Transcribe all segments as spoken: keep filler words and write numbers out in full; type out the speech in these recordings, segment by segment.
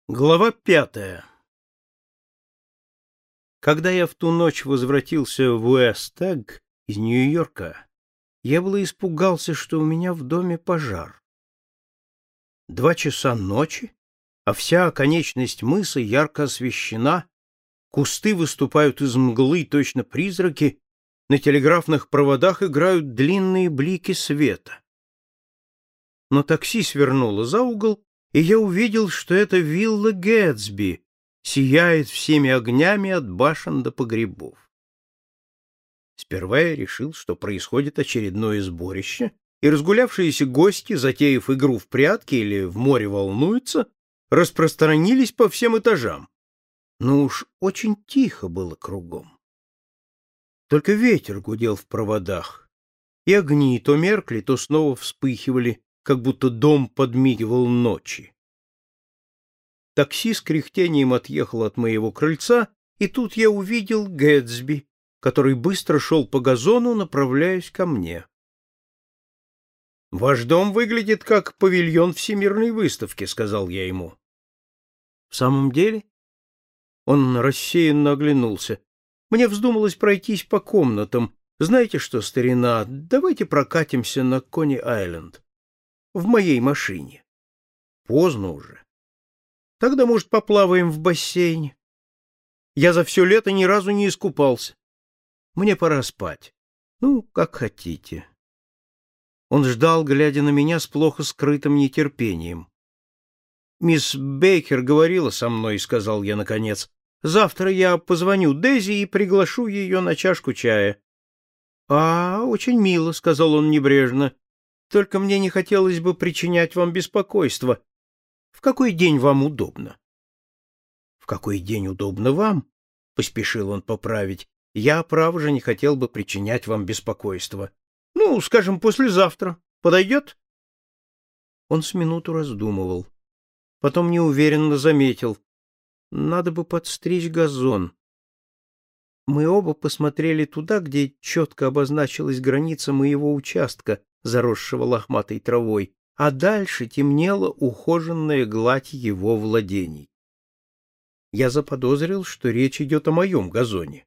Глава пятая. Когда я в ту ночь возвратился в Уэст-Эгг из Нью-Йорка, я было испугался, что у меня в доме пожар. Два часа ночи, а вся оконечность мыса ярко освещена, кусты выступают из мглы, точно призраки, на телеграфных проводах играют длинные блики света. Но такси свернуло за угол, и я увидел, что это вилла Гэтсби сияет всеми огнями от башен до погребов. Сперва я решил, что происходит очередное сборище, и разгулявшиеся гости, затеяв игру в прятки или в море волнуются, распространились по всем этажам. Но уж очень тихо было кругом. Только ветер гудел в проводах, и огни то меркли, то снова вспыхивали, как будто дом подмигивал ночи. Такси с кряхтением отъехало от моего крыльца, и тут я увидел Гэтсби, который быстро шел по газону, направляясь ко мне. — Ваш дом выглядит как павильон всемирной выставки, — сказал я ему. — В самом деле? Он рассеянно оглянулся. Мне вздумалось пройтись по комнатам. Знаете что, старина, давайте прокатимся на Кони-Айленд. В моей машине. Поздно уже. Тогда, может, поплаваем в бассейне. Я за все лето ни разу не искупался. Мне пора спать. Ну, как хотите. Он ждал, глядя на меня с плохо скрытым нетерпением. «Мисс Бейкер говорила со мной», — сказал я наконец. «Завтра я позвоню Дейзи и приглашу ее на чашку чая». «А, очень мило», — сказал он небрежно. «Только мне не хотелось бы причинять вам беспокойство. В какой день вам удобно?» «В какой день удобно вам?» — поспешил он поправить. «Я, право же, не хотел бы причинять вам беспокойство. Ну, скажем, послезавтра. Подойдет?» Он с минуту раздумывал. Потом неуверенно заметил. «Надо бы подстричь газон». Мы оба посмотрели туда, где четко обозначилась граница моего участка, заросшего лохматой травой, а дальше темнела ухоженная гладь его владений. Я заподозрил, что речь идет о моем газоне.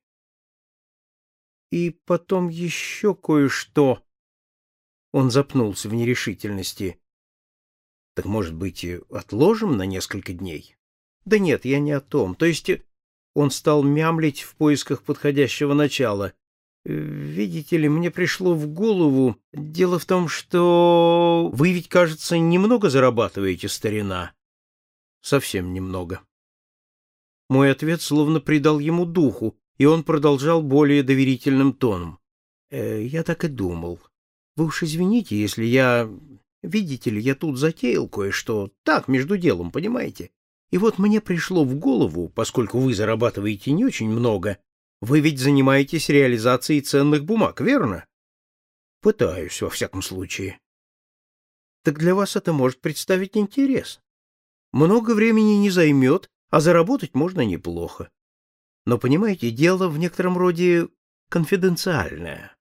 И потом еще кое-что. Он запнулся в нерешительности. Так, может быть, отложим на несколько дней? Да нет, я не о том. То есть он стал мямлить в поисках подходящего начала. Видите ли, мне пришло в голову... Дело в том, что... Вы ведь, кажется, немного зарабатываете, старина? Совсем немного. Мой ответ словно придал ему духу, и он продолжал более доверительным тоном. «Э, я так и думал. Вы уж извините, если я... Видите ли, я тут затеял кое-что. Так, между делом, понимаете? И вот мне пришло в голову, поскольку вы зарабатываете не очень много, вы ведь занимаетесь реализацией ценных бумаг, верно? Пытаюсь, во всяком случае. Так для вас это может представить интерес. Много времени не займет, а заработать можно неплохо. Но, понимаете, дело в некотором роде конфиденциальное.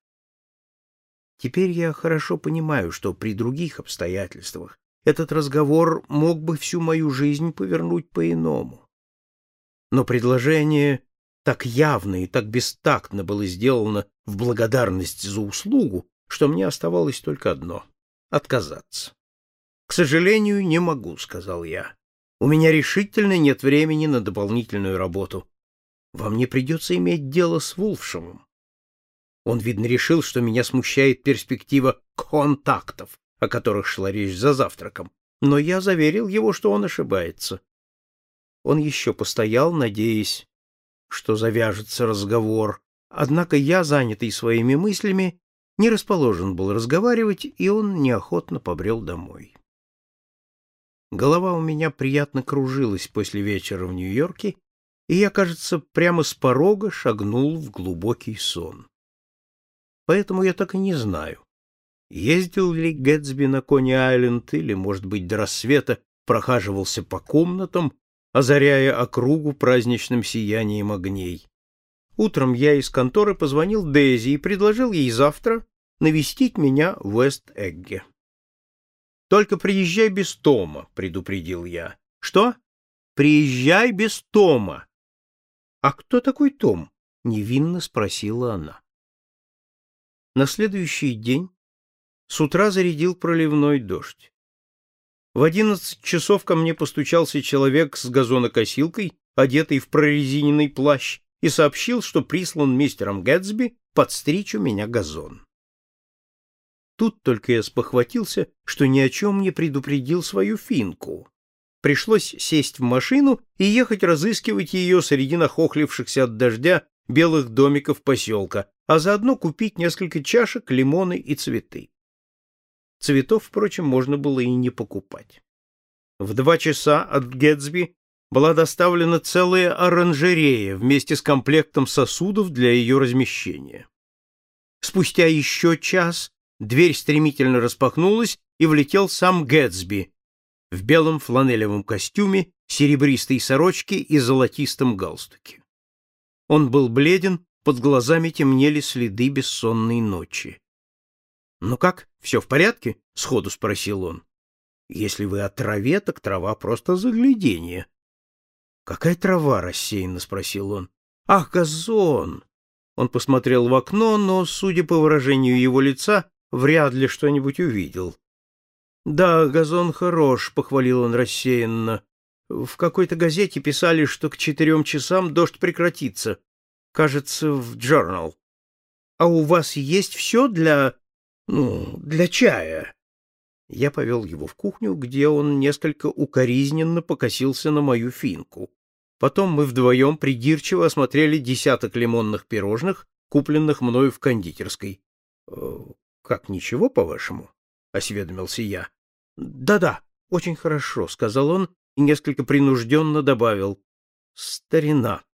Теперь я хорошо понимаю, что при других обстоятельствах этот разговор мог бы всю мою жизнь повернуть по-иному. Но предложение так явно и так бестактно было сделано в благодарность за услугу, что мне оставалось только одно — отказаться. «К сожалению, не могу», — сказал я. «У меня решительно нет времени на дополнительную работу. Вам не придется иметь дело с Вулфшемом». Он, видно, решил, что меня смущает перспектива контактов, о которых шла речь за завтраком, но я заверил его, что он ошибается. Он еще постоял, надеясь, что завяжется разговор, однако я, занятый своими мыслями, не расположен был разговаривать, и он неохотно побрел домой. Голова у меня приятно кружилась после вечера в Нью-Йорке, и я, кажется, прямо с порога шагнул в глубокий сон. Поэтому я так и не знаю, ездил ли Гэтсби на Кони-Айленд или, может быть, до рассвета прохаживался по комнатам, озаряя округу праздничным сиянием огней. Утром я из конторы позвонил Дейзи и предложил ей завтра навестить меня в Уэст-Эгге. «Только приезжай без Тома», — предупредил я. «Что? приезжай без Тома. — А кто такой Том? — невинно спросила она. На следующий день с утра зарядил проливной дождь. В одиннадцать часов ко мне постучался человек с газонокосилкой, одетый в прорезиненный плащ, и сообщил, что прислан мистером Гэтсби подстричь у меня газон. Тут только я спохватился, что ни о чем не предупредил свою финку. Пришлось сесть в машину и ехать разыскивать ее среди нахохлившихся от дождя белых домиков поселка, а заодно купить несколько чашек, лимоны и цветы. Цветов, впрочем, можно было и не покупать. В два часа от Гэтсби была доставлена целая оранжерея вместе с комплектом сосудов для ее размещения. Спустя еще час дверь стремительно распахнулась, и влетел сам Гэтсби в белом фланелевом костюме, серебристой сорочке и золотистом галстуке. Он был бледен, под глазами темнели следы бессонной ночи. — Ну как, все в порядке? — сходу спросил он. — Если вы о траве, так трава просто загляденье. — Какая трава? — рассеянно спросил он. — Ах, газон! Он посмотрел в окно, но, судя по выражению его лица, вряд ли что-нибудь увидел. — Да, газон хорош, — похвалил он рассеянно. — В какой-то газете писали, что к четырем часам дождь прекратится. Кажется, в Journal. А у вас есть все для... ну, для чая? Я повел его в кухню, где он несколько укоризненно покосился на мою финку. Потом мы вдвоем придирчиво осмотрели десяток лимонных пирожных, купленных мною в кондитерской. — Как, ничего, по-вашему? — осведомился я. «Да — Да-да, очень хорошо, — сказал он и несколько принужденно добавил. — Старина.